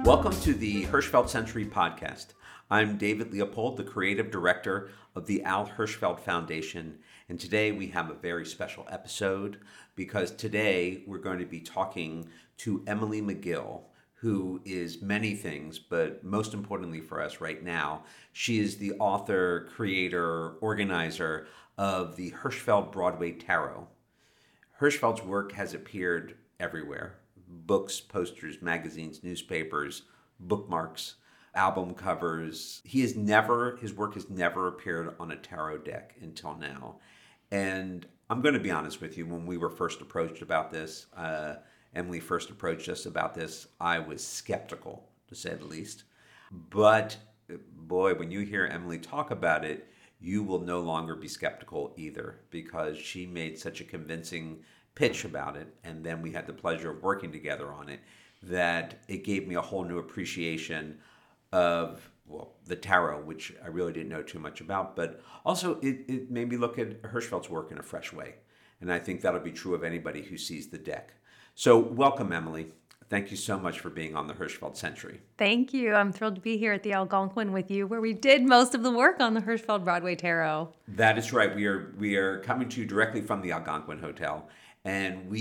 Welcome to the Hirschfeld Century podcast. I'm David Leopold, the creative director of the Al Hirschfeld Foundation, and today we have a very special episode because today we're going to be talking to Emily McGill, who is many things, but most importantly for us right now, she is the author, creator, organizer of the Hirschfeld Broadway Tarot. Hirschfeld's work has appeared everywhere. Books, posters, magazines, newspapers, bookmarks, album covers. His work has never appeared on a tarot deck until now. And I'm going to be honest with you, when we were first approached about this, Emily first approached us about this, I was skeptical, to say the least. But boy, when you hear Emily talk about it, you will no longer be skeptical either, because she made such a convincing pitch about it, and then we had the pleasure of working together on it, that it gave me a whole new appreciation of, well, the tarot, which I really didn't know too much about, but also it made me look at Hirschfeld's work in a fresh way. And I think that'll be true of anybody who sees the deck. So welcome, Emily. Thank you so much for being on the Hirschfeld Century. Thank you. I'm thrilled to be here at the Algonquin with you, where we did most of the work on the Hirschfeld Broadway Tarot. That is right. We are coming to you directly from the Algonquin Hotel. And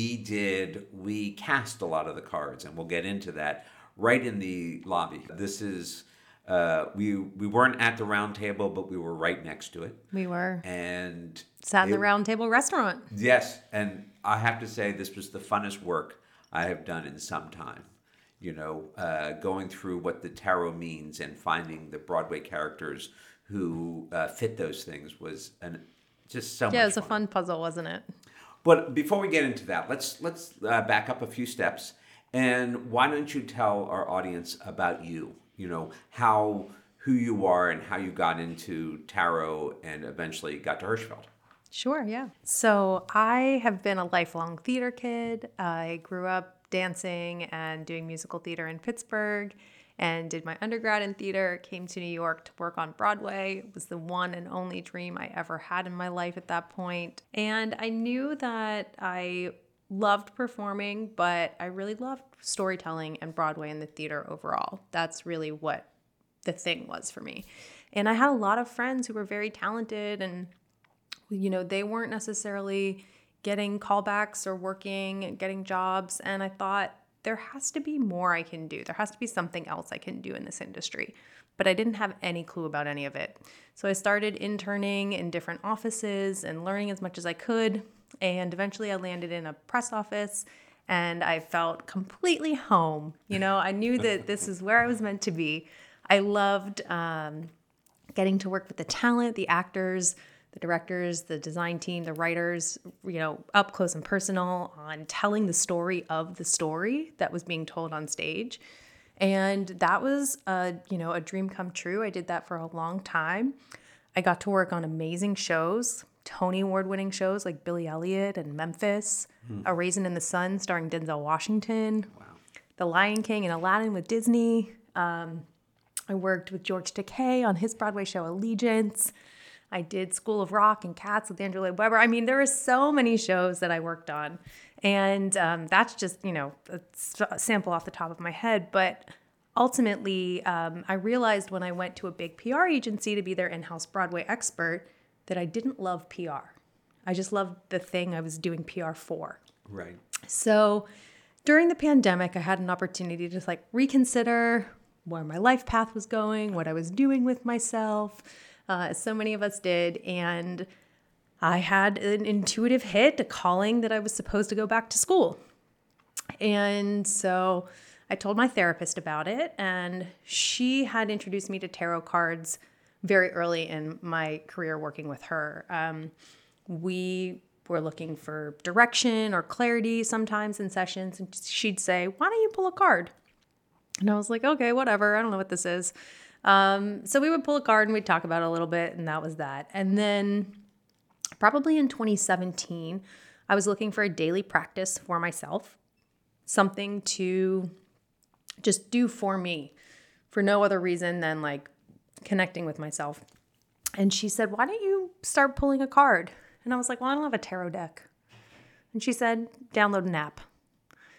we cast a lot of the cards, and we'll get into that right in the lobby. This is, we weren't at the round table, but we were right next to it. We were. And sat in the round table restaurant. Yes. And I have to say, this was the funnest work I have done in some time. You know, going through what the tarot means and finding the Broadway characters who fit those things was just so much fun. Yeah, it was a fun puzzle, wasn't it? But before we get into that, let's back up a few steps. And why don't you tell our audience about you? You know, who you are and how you got into tarot and eventually got to Hirschfeld. Sure, yeah. So I have been a lifelong theater kid. I grew up dancing and doing musical theater in Pittsburgh and did my undergrad in theater, came to New York to work on Broadway. It was the one and only dream I ever had in my life at that point. And I knew that I loved performing, but I really loved storytelling and Broadway and the theater overall. That's really what the thing was for me. And I had a lot of friends who were very talented, and you know, they weren't necessarily getting callbacks or working, getting jobs. And I thought, there has to be more I can do. There has to be something else I can do in this industry. But I didn't have any clue about any of it. So I started interning in different offices and learning as much as I could. And eventually I landed in a press office and I felt completely home. You know, I knew that this is where I was meant to be. I loved getting to work with the talent, the actors, the directors, the design team, the writers, you know, up close and personal on telling the story of the story that was being told on stage. And that was, a dream come true. I did that for a long time. I got to work on amazing shows, Tony Award-winning shows like Billy Elliot and Memphis, A Raisin in the Sun starring Denzel Washington, wow. The Lion King and Aladdin with Disney. I worked with George Takei on his Broadway show Allegiance. I did School of Rock and Cats with Andrew Lloyd Webber. I mean, there are so many shows that I worked on. And that's just, you know, a sample off the top of my head. But ultimately, I realized when I went to a big PR agency to be their in-house Broadway expert that I didn't love PR. I just loved the thing I was doing PR for. Right. So during the pandemic, I had an opportunity to reconsider where my life path was going, what I was doing with myself. As so many of us did, and I had an intuitive hit, a calling that I was supposed to go back to school. And so I told my therapist about it, and she had introduced me to tarot cards very early in my career working with her. We were looking for direction or clarity sometimes in sessions, and she'd say, "Why don't you pull a card?" And I was like, "Okay, whatever. I don't know what this is." So we would pull a card and we'd talk about it a little bit, and that was that. And then probably in 2017, I was looking for a daily practice for myself, something to just do for me for no other reason than connecting with myself. And she said, "Why don't you start pulling a card?" And I was like, "Well, I don't have a tarot deck." And she said, "Download an app."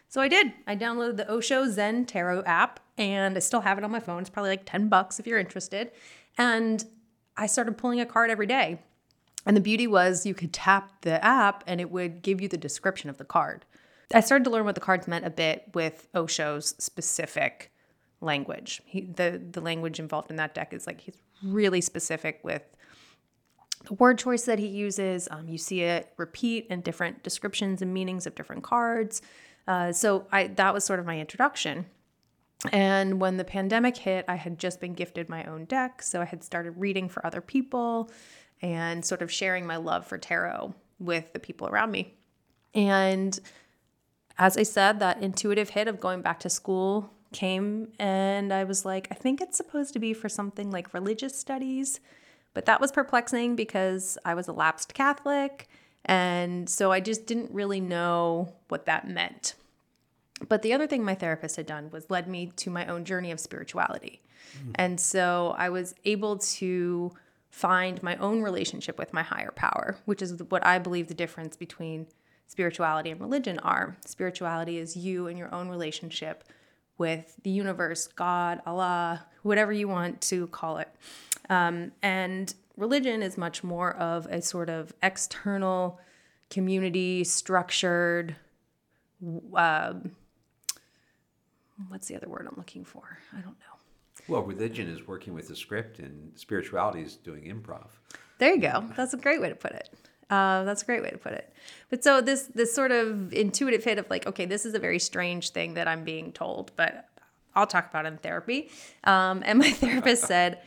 So I did. I downloaded the Osho Zen Tarot app, and I still have it on my phone. It's probably like $10 if you're interested. And I started pulling a card every day. And the beauty was you could tap the app and it would give you the description of the card. I started to learn what the cards meant a bit with Osho's specific language. The language involved in that deck is like, he's really specific with the word choice that he uses. You see it repeat in different descriptions and meanings of different cards. So that was sort of my introduction. And when the pandemic hit, I had just been gifted my own deck. So I had started reading for other people and sort of sharing my love for tarot with the people around me. And as I said, that intuitive hit of going back to school came, and I was like, I think it's supposed to be for something like religious studies. But that was perplexing because I was a lapsed Catholic. And so I just didn't really know what that meant. But the other thing my therapist had done was led me to my own journey of spirituality. And so I was able to find my own relationship with my higher power, which is what I believe the difference between spirituality and religion are. Spirituality is you and your own relationship with the universe, God, Allah, whatever you want to call it. And religion is much more of a sort of external, community structured, what's the other word I'm looking for? I don't know. Well, religion is working with the script and spirituality is doing improv. There you go. That's a great way to put it. But so this sort of intuitive hit of like, okay, this is a very strange thing that I'm being told, but I'll talk about it in therapy. And my therapist said,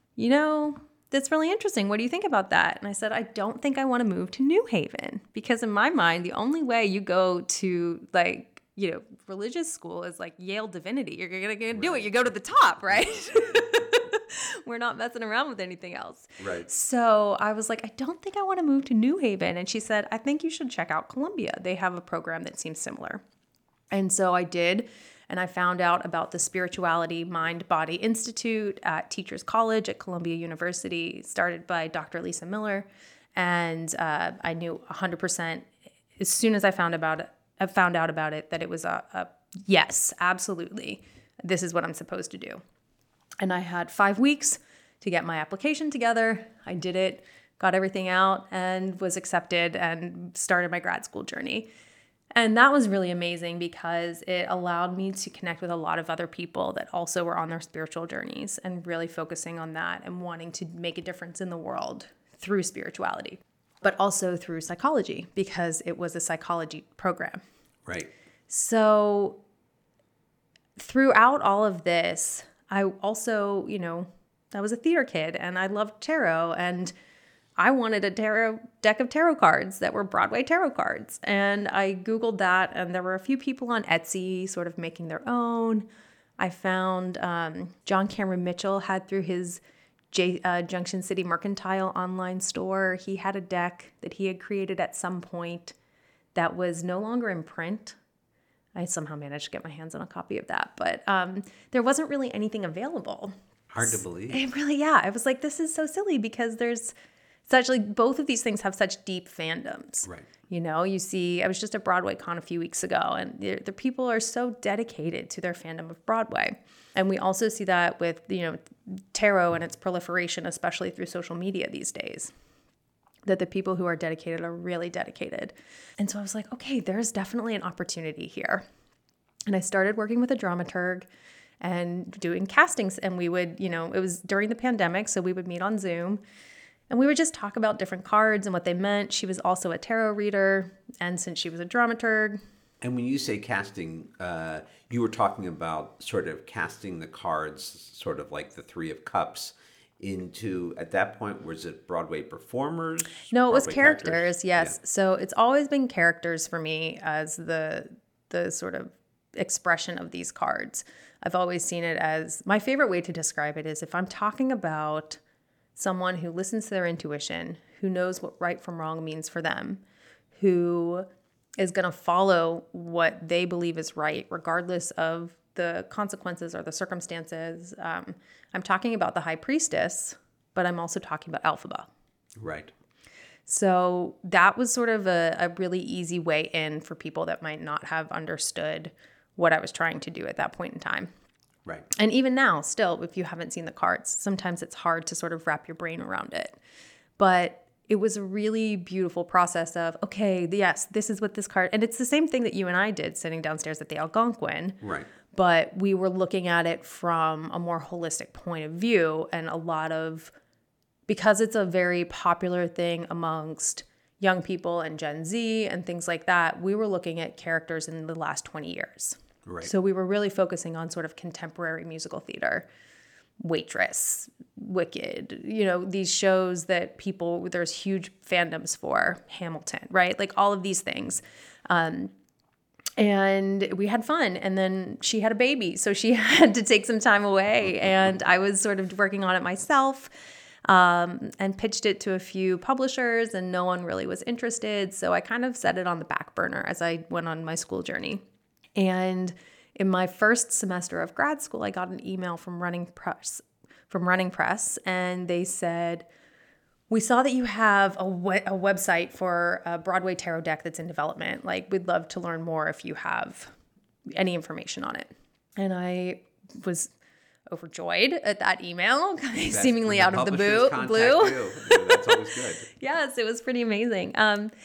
that's really interesting. What do you think about that? And I said, I don't think I want to move to New Haven, because in my mind, the only way you go to religious school is like Yale Divinity. You're going to do it. You go to the top, right? We're not messing around with anything else. Right. So I was like, I don't think I want to move to New Haven. And she said, I think you should check out Columbia. They have a program that seems similar. And so I did. And I found out about the Spirituality Mind Body Institute at Teachers College at Columbia University, started by Dr. Lisa Miller. And I knew 100% as soon as I found out about it that it was a yes, absolutely. This is what I'm supposed to do. And I had 5 weeks to get my application together. I did it, got everything out, and was accepted and started my grad school journey. And that was really amazing because it allowed me to connect with a lot of other people that also were on their spiritual journeys and really focusing on that and wanting to make a difference in the world through spirituality, but also through psychology because it was a psychology program. Right. So throughout all of this, I also, I was a theater kid and I loved tarot, and I wanted a deck of tarot cards that were Broadway tarot cards. And I Googled that, and there were a few people on Etsy sort of making their own. I found John Cameron Mitchell had through his Junction City Mercantile online store. He had a deck that he had created at some point that was no longer in print. I somehow managed to get my hands on a copy of that, but there wasn't really anything available. Hard to believe. It really, yeah. I was like, this is so silly because there's such both of these things have such deep fandoms. Right. You see, I was just at Broadway Con a few weeks ago, and the people are so dedicated to their fandom of Broadway. And we also see that with, tarot and its proliferation, especially through social media these days, that the people who are dedicated are really dedicated. And so I was like, okay, there's definitely an opportunity here. And I started working with a dramaturg and doing castings. And we would, it was during the pandemic, so we would meet on Zoom. And we would just talk about different cards and what they meant. She was also a tarot reader. And since she was a dramaturg. And when you say casting, you were talking about sort of casting the cards, sort of like the Three of Cups, into, at that point, was it Broadway performers? No, it was Broadway characters, yes. Yeah. So it's always been characters for me as the sort of expression of these cards. I've always seen it as, my favorite way to describe it is if I'm talking about someone who listens to their intuition, who knows what right from wrong means for them, who is going to follow what they believe is right, regardless of the consequences or the circumstances. I'm talking about the High Priestess, but I'm also talking about Elphaba. Right. So that was sort of a really easy way in for people that might not have understood what I was trying to do at that point in time. Right. And even now, still, if you haven't seen the cards, sometimes it's hard to sort of wrap your brain around it. But it was a really beautiful process of, okay, yes, this is what this card, and it's the same thing that you and I did sitting downstairs at the Algonquin. Right. But we were looking at it from a more holistic point of view, and because it's a very popular thing amongst young people and Gen Z and things like that, we were looking at characters in the last 20 years. Right. So we were really focusing on sort of contemporary musical theater, Waitress, Wicked, these shows that there's huge fandoms for, Hamilton, right? Like all of these things. And we had fun. And then she had a baby, so she had to take some time away. And I was sort of working on it myself. And pitched it to a few publishers, and no one really was interested. So I kind of set it on the back burner as I went on my school journey. And in my first semester of grad school, I got an email from Running Press, and they said, "We saw that you have a website for a Broadway tarot deck that's in development. Like, we'd love to learn more if you have any information on it." And I was overjoyed at that email, seemingly out of the blue. That's always good. Yes, it was pretty amazing.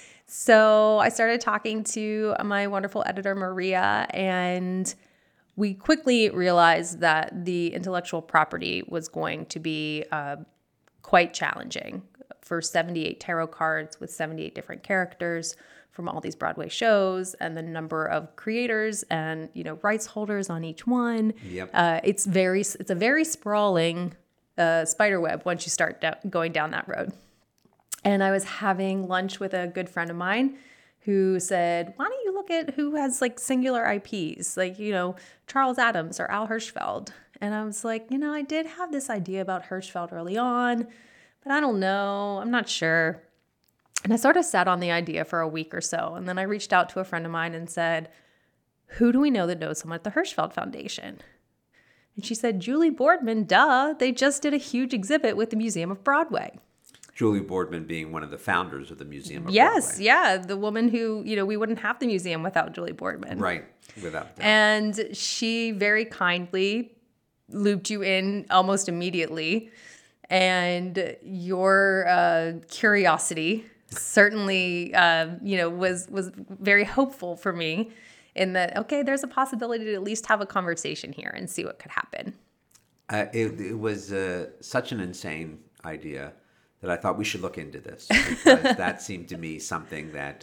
So I started talking to my wonderful editor, Maria, and we quickly realized that the intellectual property was going to be quite challenging for 78 tarot cards with 78 different characters from all these Broadway shows, and the number of creators and rights holders on each one. Yep. It's a very sprawling spider web once you start going down that road. And I was having lunch with a good friend of mine who said, "Why don't you look at who has like singular IPs, like Charles Addams or Al Hirschfeld?" And I was like, I did have this idea about Hirschfeld early on, but I don't know, I'm not sure. And I sort of sat on the idea for a week or so. And then I reached out to a friend of mine and said, "Who do we know that knows someone at the Hirschfeld Foundation?" And she said, "Julie Boardman, duh. They just did a huge exhibit with the Museum of Broadway." Julie Boardman being one of the founders of the Museum of Yes, Broadway. yeah. The woman who, we wouldn't have the museum without Julie Boardman. Right, without doubt. And she very kindly looped you in almost immediately. And your curiosity certainly, was very hopeful for me in that, okay, there's a possibility to at least have a conversation here and see what could happen. It was such an insane idea that I thought we should look into this, because that seemed to me something that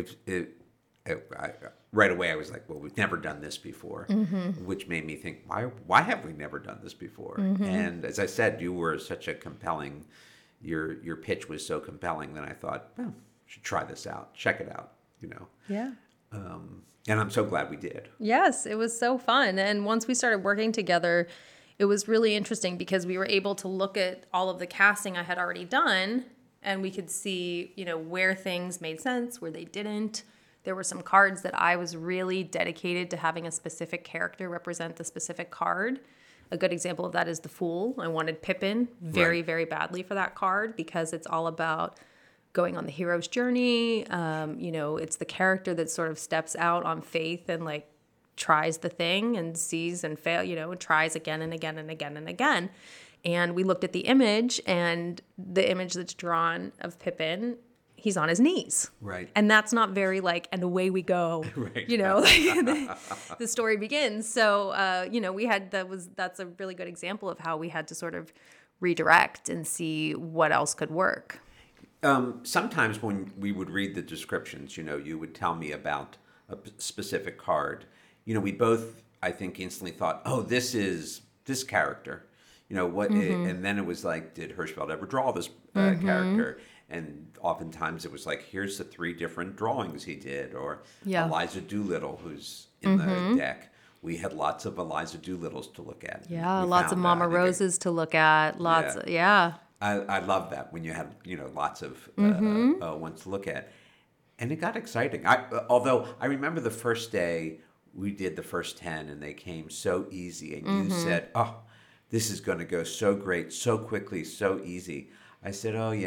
right away I was like, well, we've never done this before, which made me think, why have we never done this before? And as I said, you were such a compelling, your pitch was so compelling that I thought, well, we should try this out, check it out, Yeah. And I'm so glad we did. Yes, it was so fun. And once we started working together, it was really interesting because we were able to look at all of the casting I had already done, and we could see, where things made sense, where they didn't. There were some cards that I was really dedicated to having a specific character represent the specific card. A good example of that is the Fool. I wanted Pippin very, very badly for that card because it's all about going on the hero's journey. It's the character that sort of steps out on faith and tries the thing and sees and fail, and tries again and again and again and again. And we looked at the image, and the image that's drawn of Pippin, he's on his knees. Right. And that's not very and away we go. Right. The story begins. So, that's a really good example of how we had to sort of redirect and see what else could work. Sometimes when we would read the descriptions, you would tell me about a specific card. We both, I think, instantly thought, oh, this is this character. And then it was like, did Hirschfeld ever draw this character? And oftentimes it was like, here's the 3 different drawings he did. Or Eliza Doolittle, who's in the deck. We had lots of Eliza Doolittles to look at. Yeah, lots of Mama Roses to look at. I love that when you have, lots of ones to look at. And it got exciting. Although I remember the first day we did the first 10 and they came so easy. And you said, oh, this is going to go so great, so quickly, so easy. I said, oh, yeah,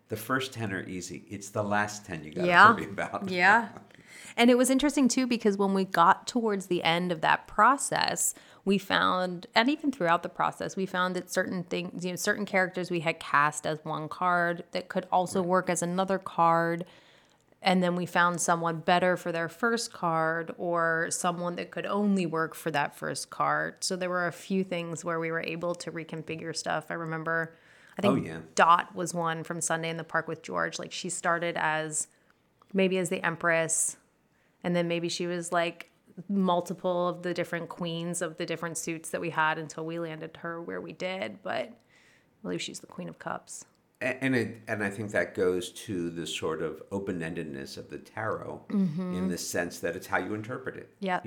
the first 10 are easy. It's the last 10 you got to Yeah. worry about. Yeah. And it was interesting too, because when we got towards the end of that process, we found, and even throughout the process, we found that certain things, certain characters we had cast as one card that could also work as another card. And then we found someone better for their first card, or someone that could only work for that first card. So there were a few things where we were able to reconfigure stuff. I remember, I think Dot was one from Sunday in the Park with George. Like, she started as maybe as the Empress, and then maybe she was like multiple of the different queens of the different suits that we had until we landed her where we did. But I believe she's the Queen of Cups. And I think that goes to the sort of open-endedness of the tarot, in the sense that it's how you interpret it. Yeah.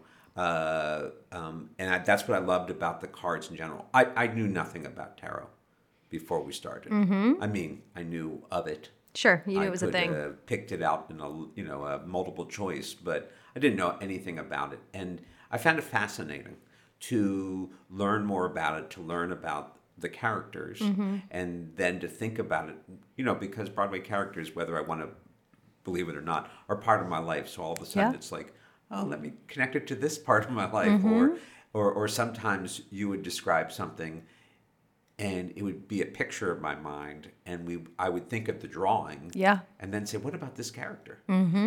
That's what I loved about the cards in general. I knew nothing about tarot before we started. I mean, I knew of it. Sure, you knew it was a thing. I could have picked it out in a multiple choice, but I didn't know anything about it. And I found it fascinating to learn more about it, to learn about the characters, and then to think about it, because Broadway characters, whether I want to believe it or not, are part of my life. So all of a sudden it's like, oh, let me connect it to this part of my life. Or sometimes you would describe something and it would be a picture of my mind, and I would think of the drawing, and then say, "What about this character?"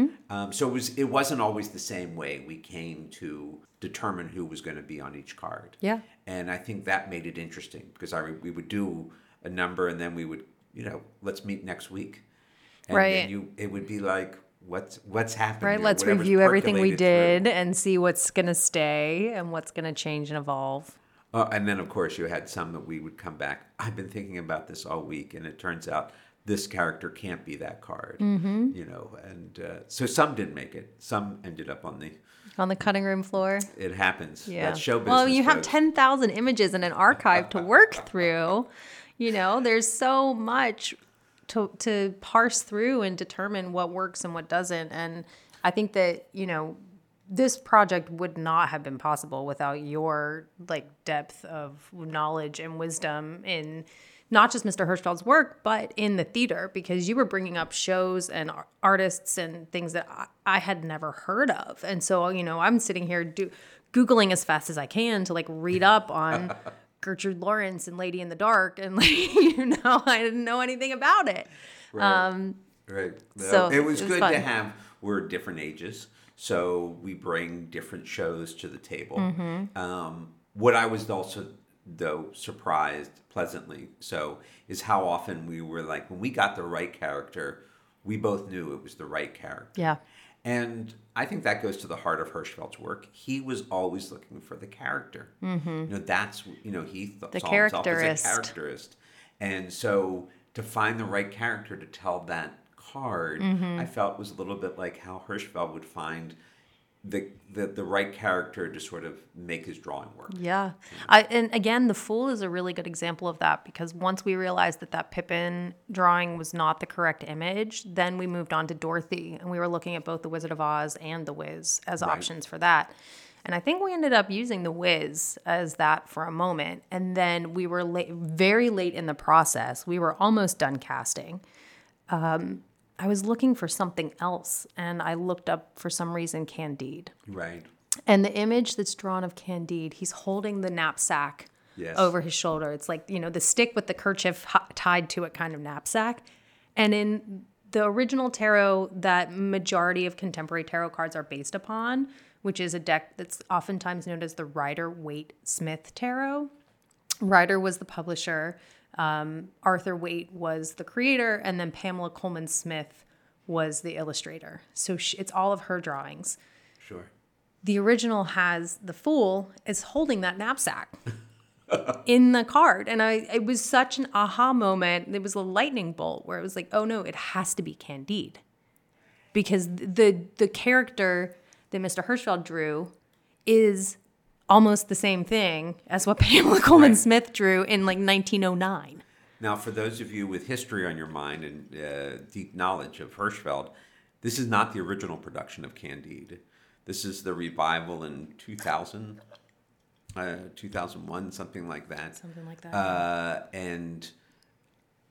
So it wasn't always the same way we came to determine who was going to be on each card. And I think that made it interesting, because we would do a number, and then we would, let's meet next week, and then it would be like, what's happening? Right. Let's review everything we did and see what's going to stay and what's going to change and evolve. And then, of course, you had some that we would come back. I've been thinking about this all week, and it turns out this character can't be that card. And so some didn't make it. Some ended up on the cutting room floor. It happens. Yeah. That's show business. Well, you have 10,000 images in an archive to work through. There's so much to parse through and determine what works and what doesn't. And I think that, this project would not have been possible without your depth of knowledge and wisdom in not just Mr. Hirschfeld's work, but in the theater, because you were bringing up shows and artists and things that I had never heard of. And so, I'm sitting here Googling as fast as I can to read up on Gertrude Lawrence and Lady in the Dark. And I didn't know anything about it. Right. So it was good fun. to have, we're different ages, so we bring different shows to the table. What I was also, though, surprised pleasantly is how often we were like, when we got the right character, we both knew it was the right character. Yeah. And I think that goes to the heart of Hirschfeld's work. He was always looking for the character. That's, he saw himself as a characterist. And so to find the right character to tell that card, I felt was a little bit like how Hirschfeld would find the right character to sort of make his drawing work. Yeah. And again, The Fool is a really good example of that, because once we realized that Pippin drawing was not the correct image, then we moved on to Dorothy, and we were looking at both The Wizard of Oz and The Wiz as options for that. And I think we ended up using The Wiz as that for a moment. And then we were very late in the process. We were almost done casting. I was looking for something else, and I looked up, for some reason, Candide. Right. And the image that's drawn of Candide, he's holding the knapsack over his shoulder. It's like, the stick with the kerchief tied to it kind of knapsack. And in the original tarot that majority of contemporary tarot cards are based upon, which is a deck that's oftentimes known as the Rider-Waite-Smith Tarot. Rider was the publisher. Arthur Waite was the creator, and then Pamela Coleman Smith was the illustrator. So it's all of her drawings. Sure. The original has the Fool is holding that knapsack in the card. And it was such an aha moment. It was a lightning bolt where it was like, oh no, it has to be Candide. Because the character that Mr. Hirschfeld drew is almost the same thing as what Pamela Coleman Smith drew in 1909. Now, for those of you with history on your mind and deep knowledge of Hirschfeld, this is not the original production of Candide. This is the revival in 2000, 2001, something like that. Something like that. And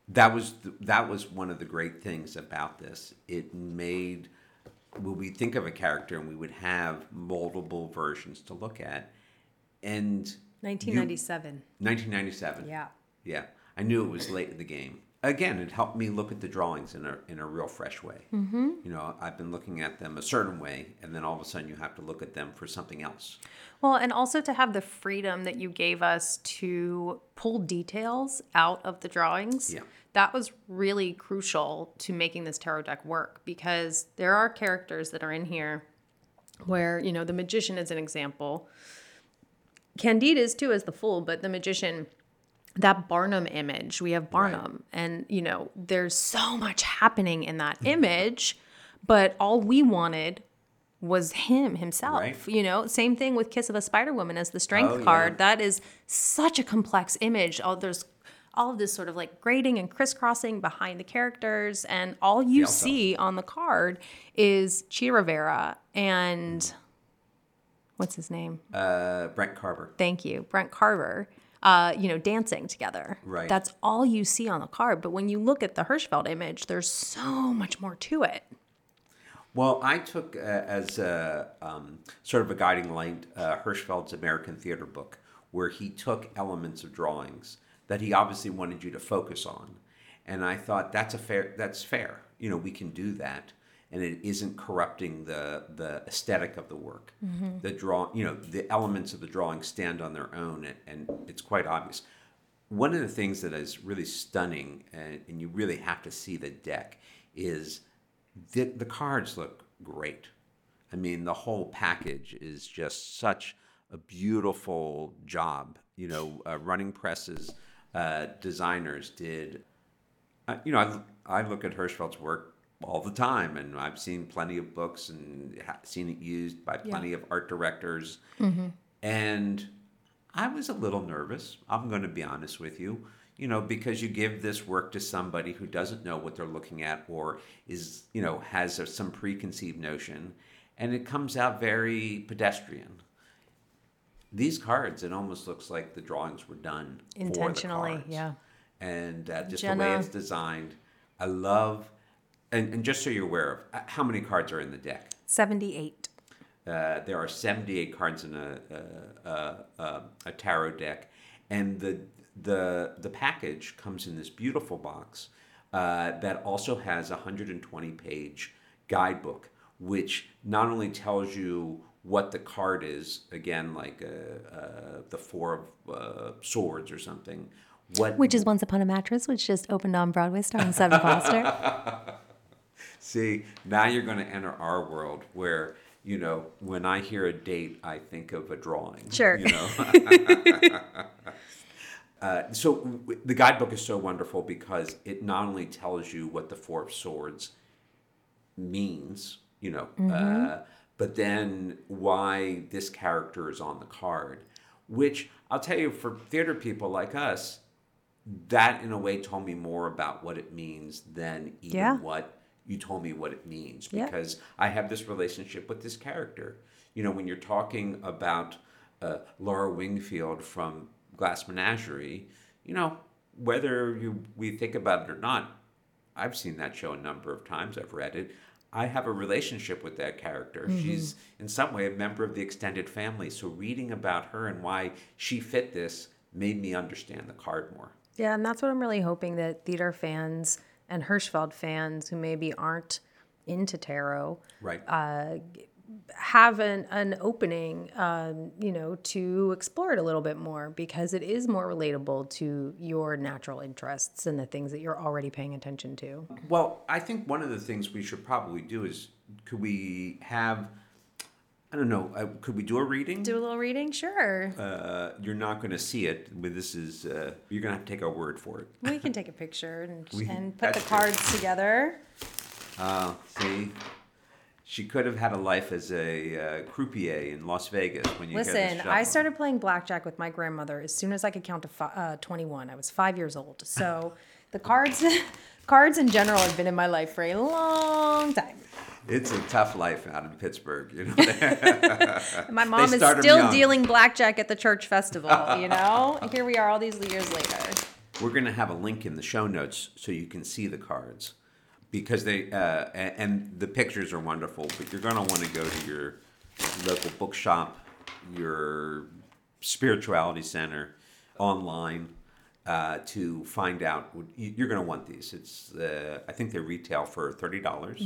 that was one of the great things about this. It made when we think of a character and we would have multiple versions to look at, and 1997. 1997. Yeah. Yeah, I knew it was late in the game. Again, it helped me look at the drawings in a real fresh way. Mm-hmm. You know, I've been looking at them a certain way, and then all of a sudden you have to look at them for something else. Well, and also to have the freedom that you gave us to pull details out of the drawings. Yeah. That was really crucial to making this tarot deck work, because there are characters that are in here where, you know, the magician is an example. Candide is too as the fool, but the magician, that Barnum image, we have Barnum, right. And, you know, there's so much happening in that image, but all we wanted was himself, right. You know, same thing with Kiss of a Spider Woman as the strength card. Yeah. That is such a complex image. There's all of this sort of like grading and crisscrossing behind the characters, and all you see on the card is Che Rivera and what's his name? Brent Carver. Thank you, Brent Carver. You know, dancing together. Right. That's all you see on the card. But when you look at the Hirschfeld image, there's so much more to it. Well, I took as a, sort of a guiding light Hirschfeld's American Theater book, where he took elements of drawings that he obviously wanted you to focus on, and I thought that's fair. You know, we can do that, and it isn't corrupting the aesthetic of the work. Mm-hmm. The elements of the drawing stand on their own, and it's quite obvious. One of the things that is really stunning, and you really have to see the deck, is the cards look great. I mean, the whole package is just such a beautiful job. You know, Running Press's designers did. I look at Hirschfeld's work all the time, and I've seen plenty of books and seen it used by plenty of art directors. Mm-hmm. And I was a little nervous. I'm going to be honest with you. You know, because you give this work to somebody who doesn't know what they're looking at, or is, you know, has some preconceived notion, and it comes out very pedestrian. These cards, it almost looks like the drawings were done intentionally, for the cards. yeah. And just the way it's designed, I love. And just so you're aware of, how many cards are in the deck? 78. There are 78 cards in a tarot deck, and the package comes in this beautiful box that also has a 120-page guidebook, which not only tells you what the card is, again, like the Four of Swords or something. Which is Once Upon a Mattress, which just opened on Broadway starring Seven Foster. See, now you're going to enter our world where, you know, when I hear a date, I think of a drawing. Sure. You know? So the guidebook is so wonderful because it not only tells you what the Four of Swords means, you know, mm-hmm. But then why this character is on the card, which I'll tell you, for theater people like us, that in a way told me more about what it means than even what you told me what it means, because I have this relationship with this character. You know, when you're talking about Laura Wingfield from Glass Menagerie, you know, whether we think about it or not, I've seen that show a number of times. I've read it. I have a relationship with that character. Mm-hmm. She's in some way a member of the extended family. So reading about her and why she fit this made me understand the card more. Yeah, and that's what I'm really hoping that theater fans and Hirschfeld fans who maybe aren't into tarot, right, have an opening, you know, to explore it a little bit more, because it is more relatable to your natural interests and the things that you're already paying attention to. Well, I think one of the things we should probably do is, could we have, I don't know, could we do a reading? Do a little reading? Sure. You're not going to see it, but this is, you're going to have to take our word for it. We can take a picture and put the cards together. See? She could have had a life as a croupier in Las Vegas when you Listen, I started playing blackjack with my grandmother as soon as I could count to 21. I was 5 years old. So the cards in general have been in my life for a long time. It's a tough life out in Pittsburgh, you know. My mom is still dealing blackjack at the church festival, you know. And here we are all these years later. We're going to have a link in the show notes so you can see the cards, because and the pictures are wonderful. But you're going to want to go to your local bookshop, your spirituality center, online, to find out. You're going to want these. It's I think they retail for $30,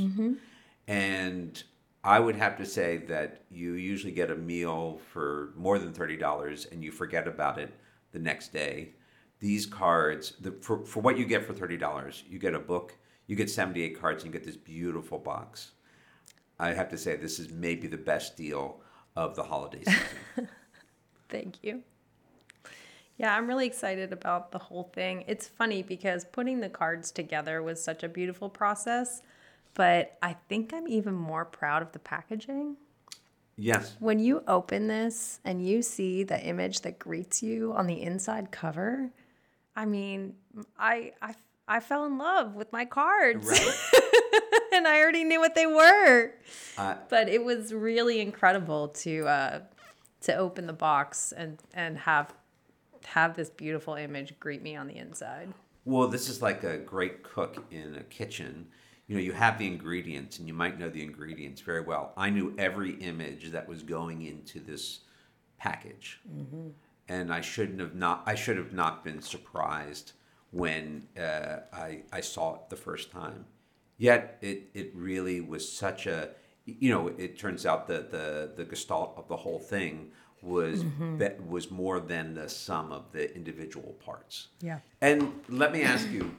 and I would have to say that you usually get a meal for more than $30, and you forget about it the next day. These cards, for what you get for $30, you get a book, you get 78 cards, and you get this beautiful box. I have to say, this is maybe the best deal of the holiday season. Thank you. Yeah, I'm really excited about the whole thing. It's funny because putting the cards together was such a beautiful process, but I think I'm even more proud of the packaging. Yes. When you open this and you see the image that greets you on the inside cover, I mean, I fell in love with my cards. Right. And I already knew what they were. But it was really incredible to open the box and have this beautiful image greet me on the inside. Well, this is like a great cook in a kitchen. You know, you have the ingredients, and you might know the ingredients very well. I knew every image that was going into this package, and I should have not been surprised when I saw it the first time. Yet it really was such a, it turns out that the gestalt of the whole thing was more than the sum of the individual parts. Yeah. And let me ask you,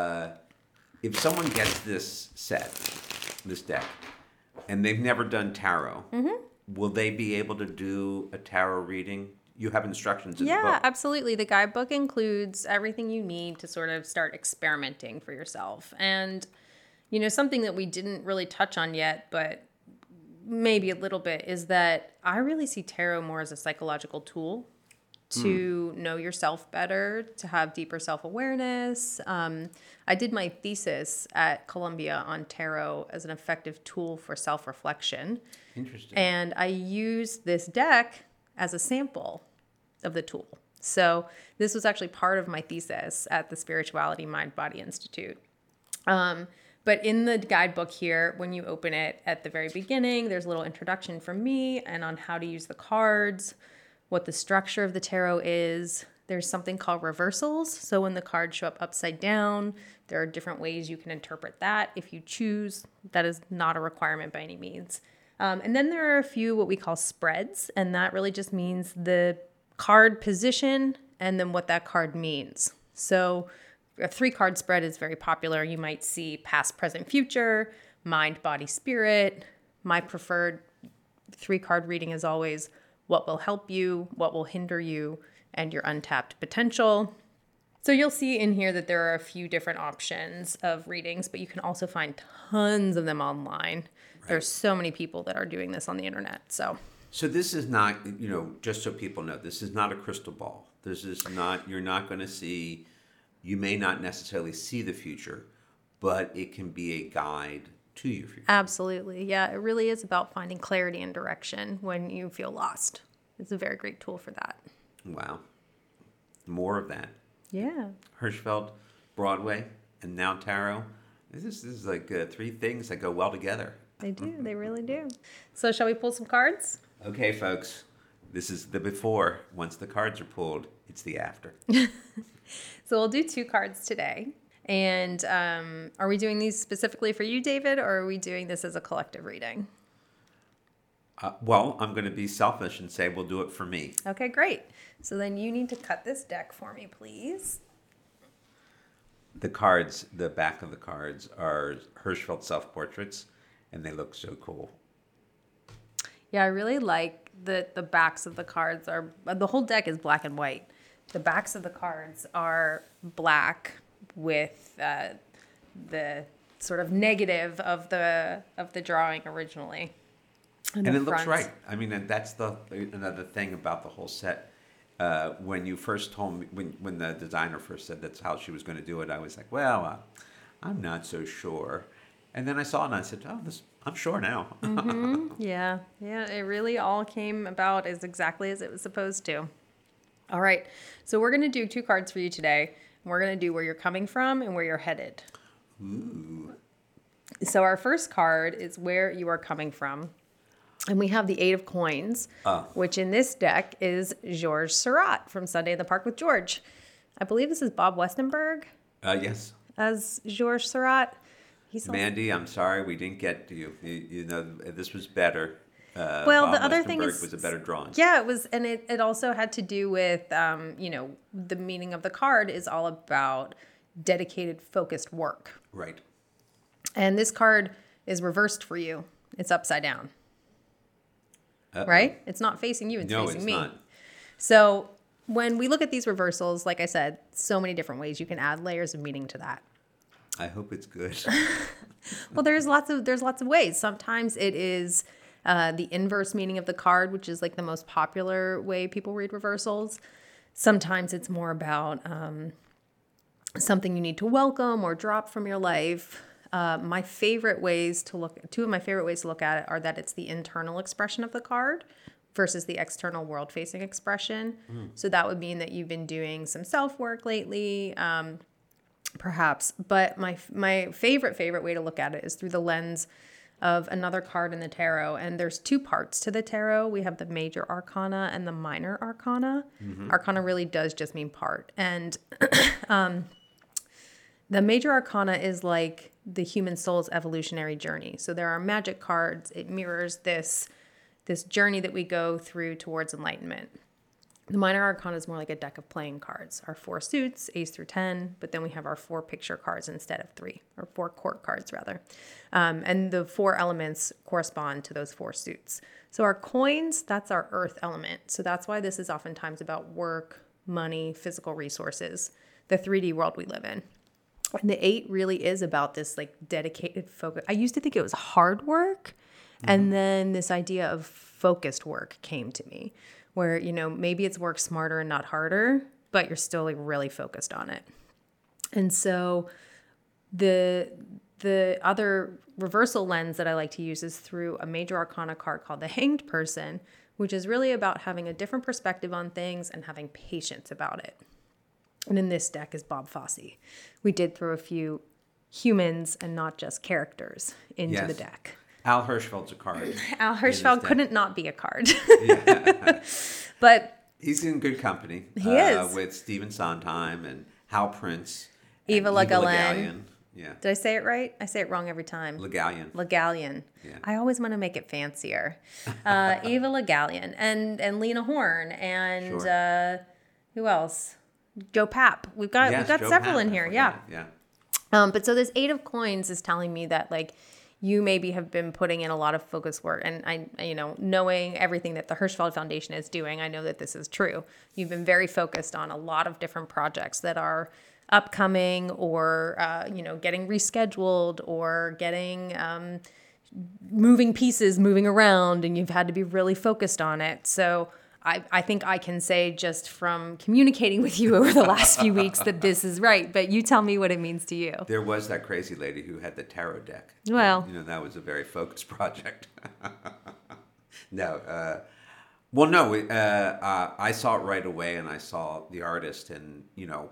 if someone gets this set, this deck, and they've never done tarot, will they be able to do a tarot reading? You have instructions in the book. Yeah, absolutely. The guidebook includes everything you need to sort of start experimenting for yourself. And, something that we didn't really touch on yet, but maybe a little bit, is that I really see tarot more as a psychological tool to know yourself better, to have deeper self-awareness. I did my thesis at Columbia on tarot as an effective tool for self-reflection. Interesting. And I used this deck as a sample of the tool. So this was actually part of my thesis at the Spirituality Mind Body Institute. But in the guidebook here, when you open it at the very beginning, there's a little introduction from me and on how to use the cards, what the structure of the tarot is. There's something called reversals. So when the cards show up upside down, there are different ways you can interpret that if you choose. That is not a requirement by any means. And then there are a few what we call spreads, and that really just means the card position and then what that card means. So a 3-card spread is very popular. You might see past, present, future, mind, body, spirit. My preferred 3-card reading is always what will help you, what will hinder you, and your untapped potential. So you'll see in here that there are a few different options of readings, but you can also find tons of them online. Right. There's so many people that are doing this on the internet. So this is not, just so people know, this is not a crystal ball. This is not, you're not going to see, you may not necessarily see the future, but it can be a guide to your future. Absolutely. Yeah, it really is about finding clarity and direction when you feel lost. It's a very great tool for that. Wow. More of that. Yeah. Hirschfeld, Broadway, and now tarot. This is like 3 things that go well together. They do. They really do. So shall we pull some cards? Okay, folks. This is the before. Once the cards are pulled, it's the after. So we'll do 2 cards today. And are we doing these specifically for you, David, or are we doing this as a collective reading? Well, I'm going to be selfish and say we'll do it for me. Okay, great. So then you need to cut this deck for me, please. The cards, the back of the cards are Hirschfeld self-portraits, and they look so cool. Yeah, I really like that the backs of the cards are, the whole deck is black and white. The backs of the cards are black with the sort of negative of the drawing originally. And it looks right. I mean, that's another thing about the whole set. When you first told me, when the designer first said that's how she was going to do it, I was like, well, I'm not so sure. And then I saw it and I said, I'm sure now. Mm-hmm. Yeah, it really all came about as exactly as it was supposed to. All right, so we're going to do 2 cards for you today. We're going to do where you're coming from and where you're headed. Ooh. So our first card is where you are coming from. And we have the 8 of coins, which in this deck is Georges Seurat from Sunday in the Park with George. I believe this is Bob Westenberg Yes. as Georges Seurat. Mandy, I'm sorry we didn't get to you. You know, this was better. Well, Bob the other thing Westenberg was a better drawing. Yeah, it was, and it also had to do with, the meaning of the card is all about dedicated, focused work. Right. And this card is reversed for you. It's upside down. Uh-oh. Right? It's not facing you, it's facing me. Not. So when we look at these reversals, like I said, so many different ways you can add layers of meaning to that. I hope it's good. Well, there's lots of ways. Sometimes it is the inverse meaning of the card, which is like the most popular way people read reversals. Sometimes it's more about something you need to welcome or drop from your life. Two of my favorite ways to look at it are that it's the internal expression of the card versus the external world-facing expression. So that would mean that you've been doing some self-work lately, perhaps. But my favorite way to look at it is through the lens of another card in the tarot. And there's 2 parts to the tarot. We have the major arcana and the minor arcana. Arcana really does just mean part. And the major arcana is like the human soul's evolutionary journey. So there are magic cards. It mirrors this journey that we go through towards enlightenment. The minor arcana is more like a deck of playing cards. Our 4 suits, ace through 10, but then we have our 4 picture cards instead of 3, or 4 court cards rather. And the 4 elements correspond to those 4 suits. So our coins, that's our earth element. So that's why this is oftentimes about work, money, physical resources, the 3D world we live in. And the 8 really is about this like dedicated focus. I used to think it was hard work. And then this idea of focused work came to me where, maybe it's work smarter and not harder, but you're still like really focused on it. And so the other reversal lens that I like to use is through a major arcana card called the Hanged Person, which is really about having a different perspective on things and having patience about it. And in this deck is Bob Fosse. We did throw a few humans and not just characters into the deck. Al Hirschfeld's a card. Al Hirschfeld couldn't not be a card. Yeah. But he's in good company. He is. With Stephen Sondheim and Hal Prince. Eva Le Gallienne. Yeah. Did I say it right? I say it wrong every time. Le Gallienne. Le Gallienne. Yeah. I always want to make it fancier. Eva Le Gallienne and Lena Horne and who else? Joe Papp. We've got several in here. Yeah. But so this 8 of coins is telling me that like you maybe have been putting in a lot of focus work, and I knowing everything that the Hirschfeld Foundation is doing, I know that this is true. You've been very focused on a lot of different projects that are upcoming or getting rescheduled or getting moving pieces moving around, and you've had to be really focused on it. So I think I can say just from communicating with you over the last few weeks that this is right, but you tell me what it means to you. There was that crazy lady who had the tarot deck. Well, that was a very focused project. I saw it right away, and I saw the artist, and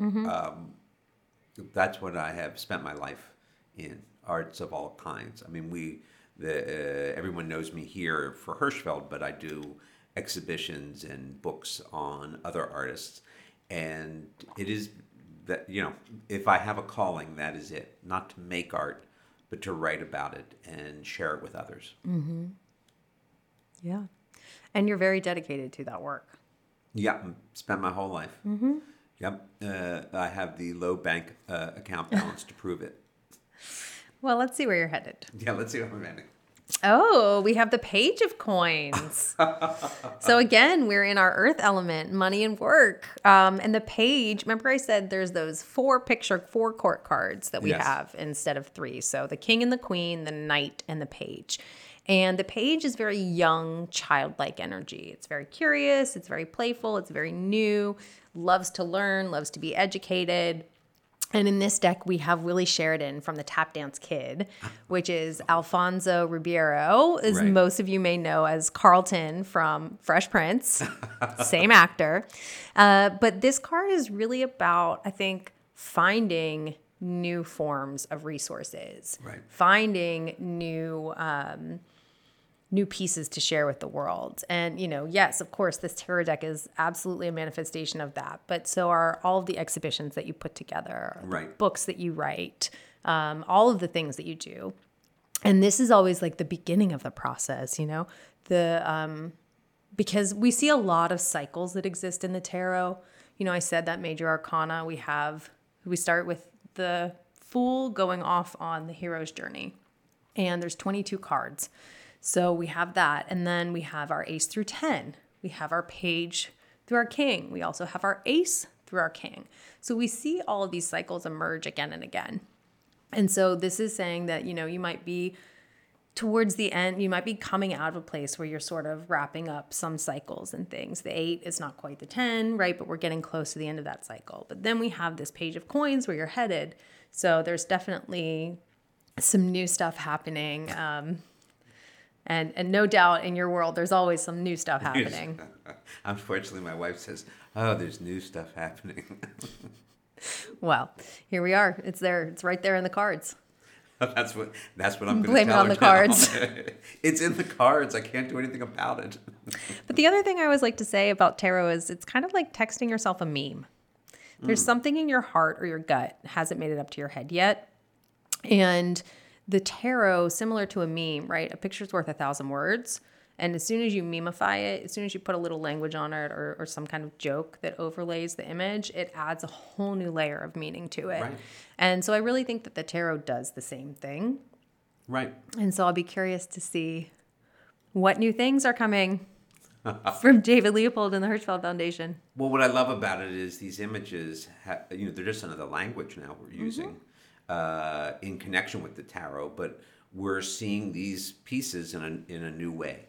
that's what I have spent my life in, arts of all kinds. I mean, everyone knows me here for Hirschfeld, but I do exhibitions and books on other artists, and it is that if I have a calling, that is it. Not to make art, but to write about it and share it with others. Yeah, and you're very dedicated to that work. Yeah, spent my whole life. Yep, I have the low bank account balance to prove it. Well, let's see where you're headed. Yeah, let's see where I'm heading. Oh, we have the Page of Coins. So again, we're in our earth element, money and work. And the page, remember I said there's those 4 court cards that we have instead of 3. So the king and the queen, the knight and the page. And the page is very young, childlike energy. It's very curious. It's very playful. It's very new, loves to learn, loves to be educated. And in this deck, we have Willie Sheridan from the Tap Dance Kid, which is Alfonso Ribeiro, as most of you may know as Carlton from Fresh Prince, same actor. But this card is really about, I think, finding new forms of resources, Right. finding new pieces to share with the world. And, yes, of course, this tarot deck is absolutely a manifestation of that. But so are all of the exhibitions that you put together, Right. books that you write, all of the things that you do. And this is always like the beginning of the process, because we see a lot of cycles that exist in the tarot. I said that major arcana, we start with the Fool going off on the hero's journey. And there's 22 cards. So we have that. And then we have our ace through 10. We have our page through our king. We also have our ace through our king. So we see all of these cycles emerge again and again. And so this is saying that, you might be towards the end, you might be coming out of a place where you're sort of wrapping up some cycles and things. The 8 is not quite the 10, right? But we're getting close to the end of that cycle. But then we have this page of coins where you're headed. So there's definitely some new stuff happening. And no doubt in your world, there's always some new stuff happening. Unfortunately, my wife says, "Oh, there's new stuff happening." Well, here we are. It's there. It's right there in the cards. That's what I'm going to blame it tell on her the cards. now. It's in the cards. I can't do anything about it. But the other thing I always like to say about tarot is it's kind of like texting yourself a meme. There's something in your heart or your gut hasn't made it up to your head yet. And the tarot, similar to a meme, right? A picture's worth 1,000 words. And as soon as you memify it, as soon as you put a little language on it or some kind of joke that overlays the image, it adds a whole new layer of meaning to it. Right. And so I really think that the tarot does the same thing. Right. And so I'll be curious to see what new things are coming from David Leopold and the Hirschfeld Foundation. Well, what I love about it is these images, they're just another language now we're using in connection with the tarot, but we're seeing these pieces in a new way.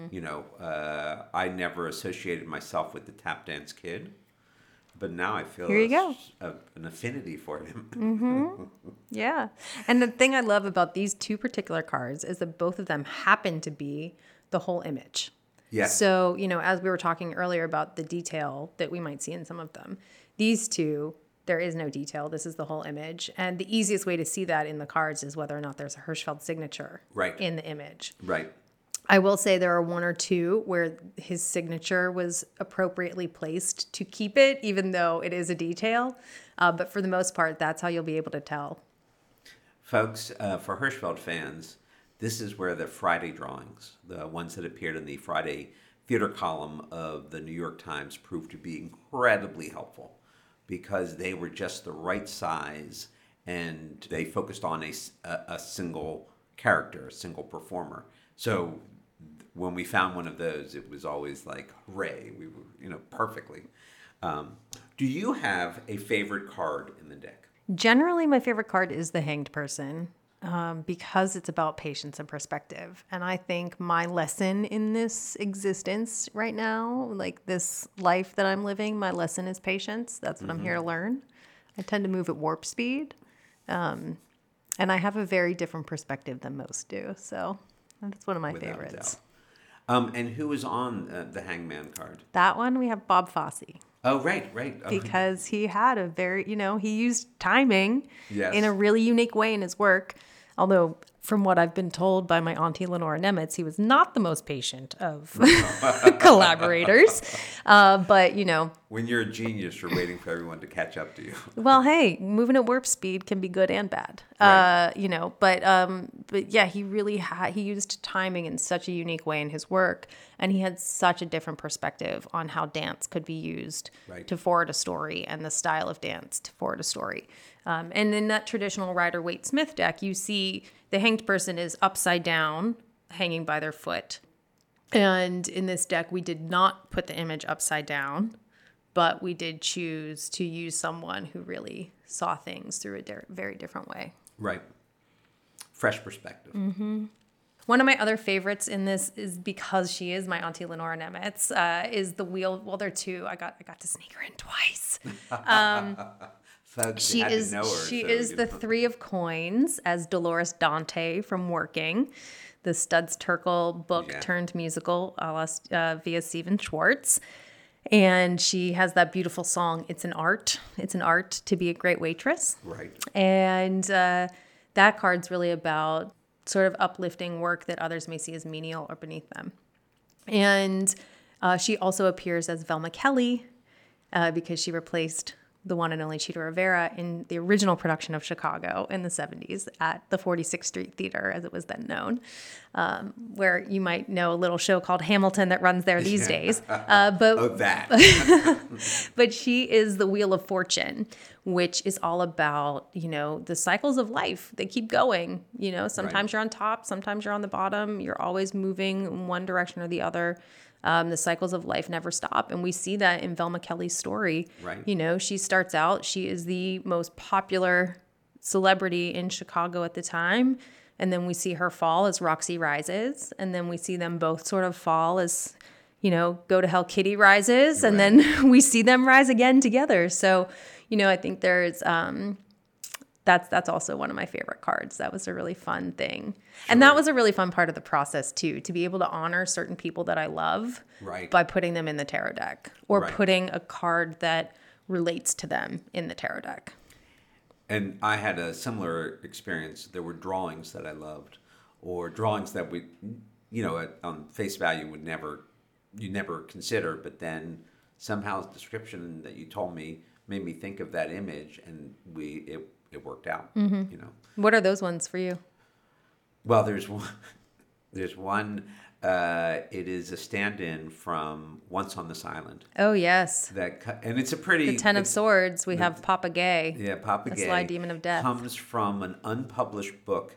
I never associated myself with the tap dance kid, but now I feel Here you go. An affinity for him. Yeah. And the thing I love about these two particular cards is that both of them happen to be the whole image. Yes. So, as we were talking earlier about the detail that we might see in some of them, these two, there is no detail. This is the whole image. And the easiest way to see that in the cards is whether or not there's a Hirschfeld signature in the image. Right. I will say there are one or two where his signature was appropriately placed to keep it, even though it is a detail. But for the most part, that's how you'll be able to tell. Folks, for Hirschfeld fans, this is where the Friday drawings, the ones that appeared in the Friday theater column of the New York Times, proved to be incredibly helpful because they were just the right size and they focused on a single character, a single performer. So when we found one of those, it was always like, hooray, we were, perfectly. Do you have a favorite card in the deck? Generally, my favorite card is the Hanged Person. Because it's about patience and perspective. And I think my lesson in this existence right now, like this life that I'm living, my lesson is patience. That's what I'm here to learn. I tend to move at warp speed. And I have a very different perspective than most do. So that's one of my Without favorites. And who is on the Hangman card? That one, we have Bob Fosse. Oh, right. Oh. Because he had a very, he used timing in a really unique way in his work. Although, from what I've been told by my auntie Lenora Nemitz, he was not the most patient of collaborators. But, when you're a genius, you're waiting for everyone to catch up to you. Well, hey, moving at warp speed can be good and bad. Right. But yeah, he really he used timing in such a unique way in his work, and he had such a different perspective on how dance could be used to forward a story and the style of dance to forward a story. And in that traditional Rider-Waite-Smith deck, you see the Hanged Person is upside down, hanging by their foot. And in this deck, we did not put the image upside down, but we did choose to use someone who really saw things through a very different way. Right. Fresh perspective. Mm-hmm. One of my other favorites in this is because she is my auntie Lenora Nemitz, is the wheel. Well, there are two. I got to sneak her in twice. Folks, she is the Three of Coins as Dolores Dante from Working, the Studs Terkel book turned musical via Stephen Schwartz. And she has that beautiful song, It's an Art. It's an art to be a great waitress. Right. And that card's really about sort of uplifting work that others may see as menial or beneath them. And she also appears as Velma Kelly because she replaced the one and only Chita Rivera in the original production of Chicago in the 70s at the 46th Street Theater, as it was then known, where you might know a little show called Hamilton that runs there these days. But she is the Wheel of Fortune, which is all about, the cycles of life. They keep going. Sometimes you're on top, sometimes you're on the bottom. You're always moving in one direction or the other. The cycles of life never stop. And we see that in Velma Kelly's story. Right. She starts out, she is the most popular celebrity in Chicago at the time. And then we see her fall as Roxy rises. And then we see them both sort of fall as, Go to Hell Kitty rises. And then we see them rise again together. So, I think there's... That's also one of my favorite cards. That was a really fun thing. Sure. And that was a really fun part of the process too, to be able to honor certain people that I love by putting them in the tarot deck or putting a card that relates to them in the tarot deck. And I had a similar experience. There were drawings that I loved, or drawings that we, on face value you never consider, but then somehow the description that you told me made me think of that image, and it worked out. What are those ones for you? Well, there's one. It is a stand-in from Once on This Island. Oh yes. And it's a pretty. The Ten of Swords. We have Papa Gay. Yeah, Papa Gay. The Sly Demon of Death comes from an unpublished book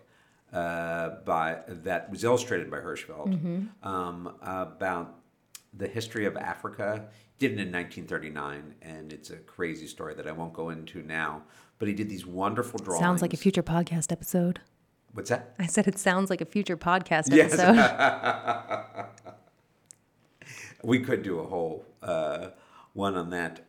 that was illustrated by Hirschfeld about the history of Africa. Did it in 1939, and it's a crazy story that I won't go into now. But he did these wonderful drawings. Sounds like a future podcast episode. What's that? I said it sounds like a future podcast episode. Yes. We could do a whole one on that.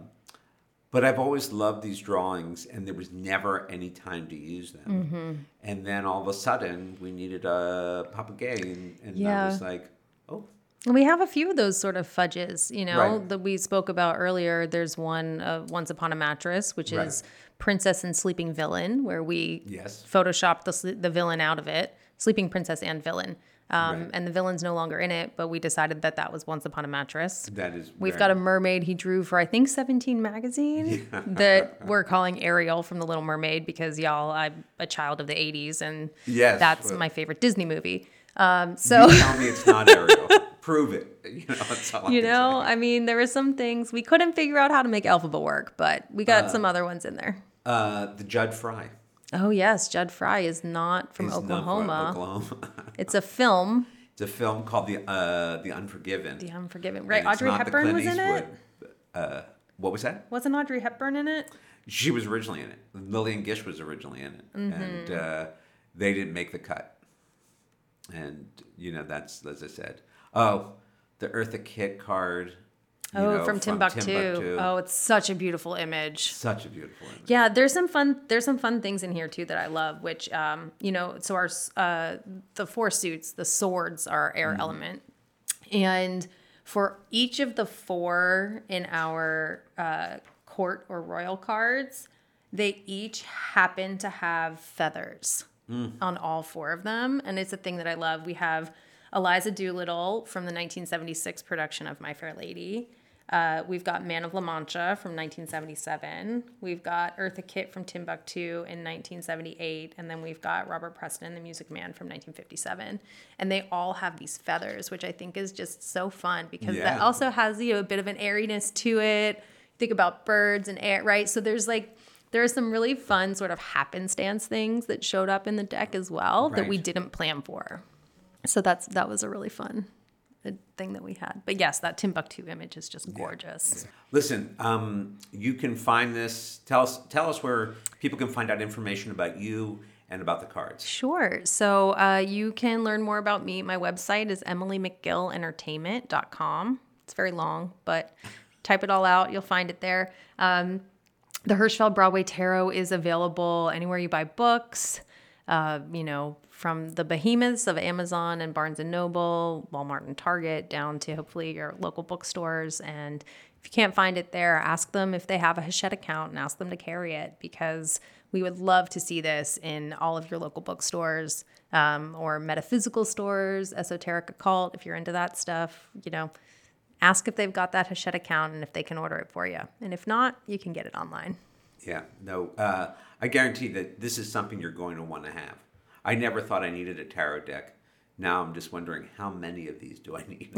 But I've always loved these drawings, and there was never any time to use them. And then all of a sudden, we needed a Papa Gay, and I was like, oh. And we have a few of those sort of fudges, that we spoke about earlier. There's one, Once Upon a Mattress, which is Princess and Sleeping Villain, where we photoshopped the villain out of it, Sleeping Princess and Villain. And the villain's no longer in it, but we decided that was Once Upon a Mattress. We've got a mermaid he drew for, I think, 17 magazine that we're calling Ariel from The Little Mermaid because, y'all, I'm a child of the 80s, and that's my favorite Disney movie. You tell me it's not Ariel. Prove it. That's all I mean, there were some things we couldn't figure out how to make Elphaba work, but we got some other ones in there. The Judd Fry. Oh, yes. Judd Fry is not from Oklahoma. It's a film. It's a film called The Unforgiven. The Unforgiven. Right. Audrey Hepburn was in it? What was that? Wasn't Audrey Hepburn in it? She was originally in it. Lillian Gish was originally in it. And they didn't make the cut. And, that's, as I said. Oh, the Eartha Kitt card. From Timbuktu. Oh, it's such a beautiful image. Such a beautiful image. Yeah, there's some fun things in here too that I love, which so our the four suits, the swords are air element. And for each of the four in our court or royal cards, they each happen to have feathers on all four of them, and it's a thing that I love. We have Eliza Doolittle from the 1976 production of My Fair Lady. We've got Man of La Mancha from 1977. We've got Eartha Kitt from Timbuktu in 1978. And then we've got Robert Preston, The Music Man from 1957. And they all have these feathers, which I think is just so fun because that also has, a bit of an airiness to it. Think about birds and air, right? So there are some really fun sort of happenstance things that showed up in the deck as well that we didn't plan for. So that was a really fun thing that we had. But yes, that Timbuktu image is just gorgeous. Yeah. Listen, you can find this. Tell us where people can find out information about you and about the cards. Sure. So you can learn more about me. My website is emilymcgillentertainment.com. It's very long, but type it all out. You'll find it there. The Hirschfeld Broadway Tarot is available anywhere you buy books. from the behemoths of Amazon and Barnes & Noble, Walmart and Target, down to hopefully your local bookstores. And if you can't find it there, ask them if they have a Hachette account and ask them to carry it, because we would love to see this in all of your local bookstores or metaphysical stores, esoteric occult, if you're into that stuff. Ask if they've got that Hachette account and if they can order it for you. And if not, you can get it online. Yeah, no, I guarantee that this is something you're going to want to have. I never thought I needed a tarot deck. Now I'm just wondering, how many of these do I need?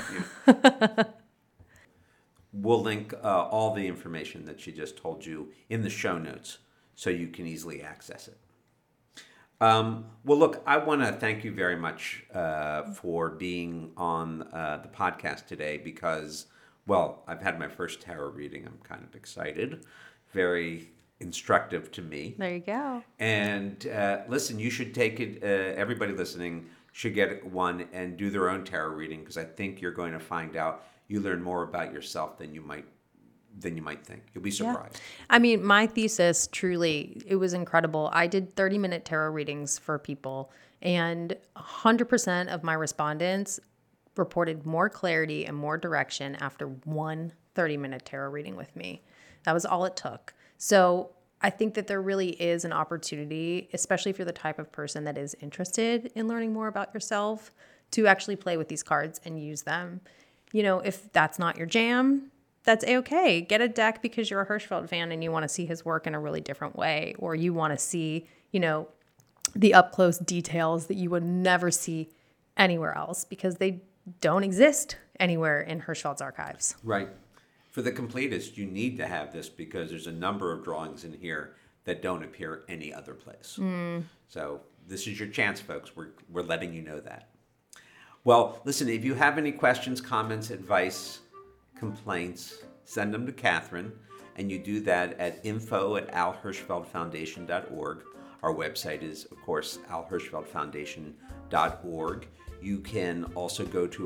We'll link all the information that she just told you in the show notes so you can easily access it. Well, look, I want to thank you very much for being on the podcast today because, well, I've had my first tarot reading. I'm kind of excited. Very instructive to me. There you go. And listen, you should take it. Everybody listening should get one and do their own tarot reading, because I think you're going to find out you learn more about yourself than you might think. You'll be surprised. Yeah. I mean, my thesis, truly, it was incredible. I did 30-minute tarot readings for people, and 100% of my respondents reported more clarity and more direction after one 30-minute tarot reading with me. That was all it took. So I think that there really is an opportunity, especially if you're the type of person that is interested in learning more about yourself, to actually play with these cards and use them. If that's not your jam, that's A-okay. Get a deck because you're a Hirschfeld fan and you want to see his work in a really different way, or you want to see, the up-close details that you would never see anywhere else because they don't exist anywhere in Hirschfeld's archives. Right. For the completist, you need to have this because there's a number of drawings in here that don't appear any other place. So this is your chance, folks. We're letting you know that. Well, listen, if you have any questions, comments, advice, complaints, send them to Catherine, and you do that at info@alhirschfeldfoundation.org. Our website is, of course, alhirschfeldfoundation.org. You can also go to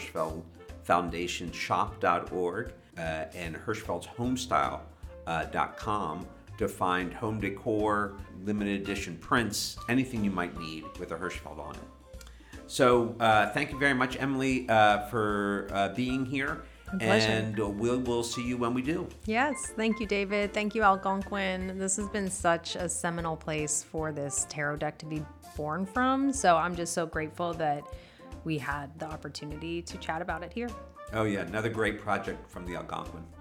alhirschfeldfoundationshop.org and hirschfeldshomestyle.com to find home decor, limited edition prints, anything you might need with a Hirschfeld on it. So thank you very much, Emily, for being here. My pleasure. And we'll see you when we do. Yes. Thank you, David. Thank you, Algonquin. This has been such a seminal place for this tarot deck to be born from. So I'm just so grateful that we had the opportunity to chat about it here. Oh, yeah. Another great project from the Algonquin.